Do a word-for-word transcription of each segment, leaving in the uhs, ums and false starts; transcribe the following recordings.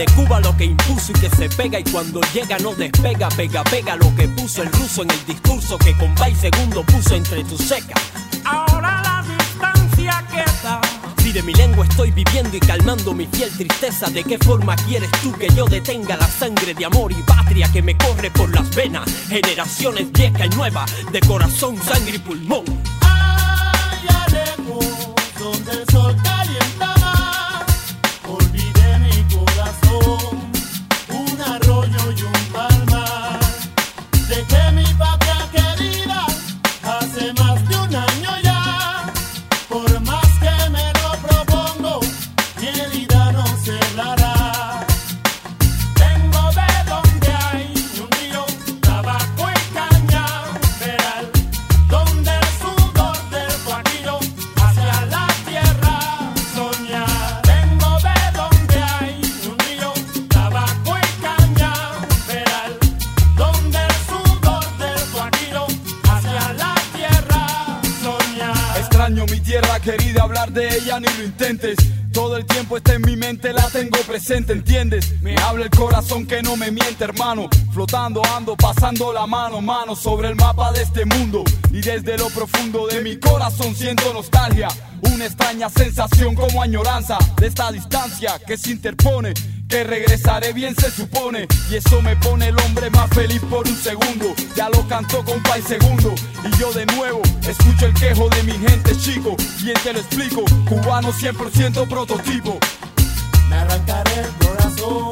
De Cuba lo que impuso y que se pega, y cuando llega no despega. Pega, pega lo que puso el ruso en el discurso que con Pai segundo puso entre tus secas. Ahora la distancia queda. Si de mi lengua estoy viviendo y calmando mi fiel tristeza, ¿de qué forma quieres tú que yo detenga la sangre de amor y patria que me corre por las venas? Generaciones vieja y nueva, de corazón, sangre y pulmón. Allá lejos, donde el sol calienta más, olvidé mi corazón, un arroyo y un palmar. Dejé mi patria querida hace más de un año ya. Por más que me lo propongo, mi herida no se la hará. Vengo de donde hay un río, tabaco y cañaveral, donde el sudor del guajiro hacia la tierra soñar. Vengo de donde hay un río, tabaco y cañaveral, donde el sudor del guajiro hacia la tierra soñar. Extraño mi tierra querida, hablar de ella ni lo intentes. Todo el tiempo está en mi mente, la tengo presente, ¿entiendes? Me habla el corazón que no me miente, hermano. Flotando ando, pasando la mano, mano sobre el mapa de este mundo. Y desde lo profundo de mi corazón siento nostalgia, una extraña sensación como añoranza de esta distancia que se interpone, que regresaré bien se supone. Y eso me pone el hombre más feliz por un segundo. Ya lo cantó con Pai segundo. Y yo de nuevo escucho el quejo de mi gente, chico. Bien te lo explico, cubano cien por ciento prototipo. Me arrancaré el corazón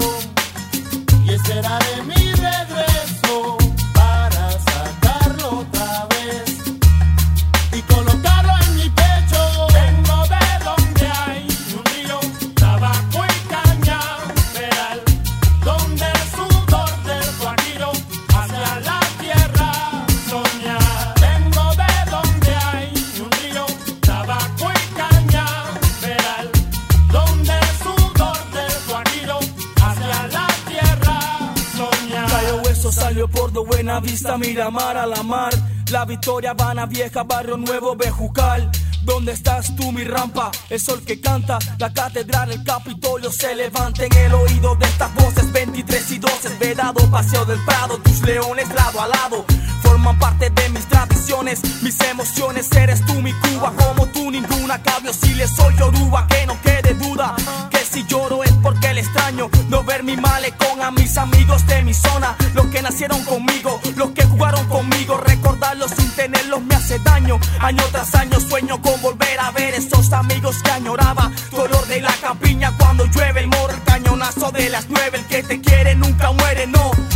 y esperaré mi regreso para sacarlo otra vez y colocarlo en mi pecho. Vengo de donde hay un río, tabaco y cañaveral, donde el sudor del guajiro hacia la tierra soñar. Vengo de donde hay un río, tabaco y cañaveral, donde el sudor del guajiro hacia la tierra soñar. Cayo Hueso salió por do Buena Vista, Miramar, a la mar. La Victoria, Habana Vieja, Barrio Nuevo, Bejucal. ¿Dónde estás tú, mi rampa? El sol que canta, la catedral, el Capitolio se levanta en el oído de estas voces. Veintitrés y doce, Vedado, Paseo del Prado, tus leones lado a lado forman parte de mis tradiciones, mis emociones. Eres tú mi Cuba, como tú ninguna. Cabio si le soy yoruba, que no quede duda que si lloro es porque le extraño no ver mi malecón a mis amigos de mi zona, los que nacieron conmigo, los que jugaron conmigo. Recordarlos sin tenerlos me hace daño. Año tras año sueño con volver a ver esos amigos que añoraba. Dolor de la campiña cuando llueve, el morro, el cañonazo de las nueve. El que te quiere nunca muere, no.